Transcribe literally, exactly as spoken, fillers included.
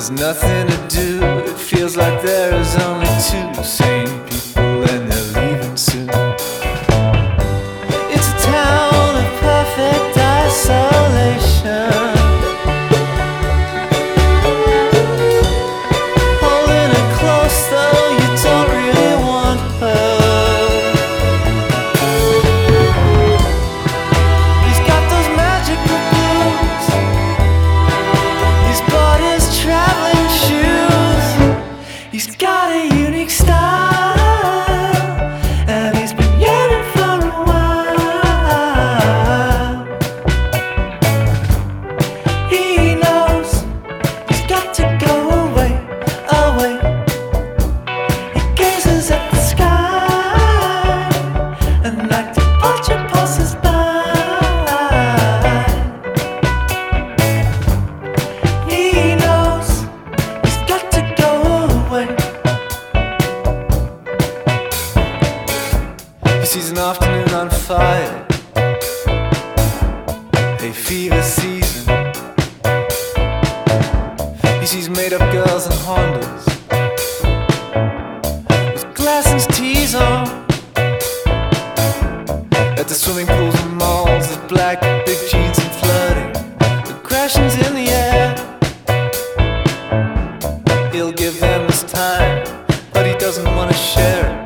There's nothing to do, it feels like there is only two sane people and they're leaving soon. It's a town of perfect isolation, holding her close though you don't really want her. He's got those magical blues, he's bought his traveling shoes, he's got a unique style, and he's been yearning for a while. He knows he's got to go away, away. He gazes at the sky and like to watch it passes by. He knows he's got to go away. He sees an afternoon on fire, a fever season. He sees made-up girls and Hondas with glass and tees on at the swimming pools and malls of black big jeans and flirting. Aggression's in the air. He'll give them his time, but he doesn't want to share it.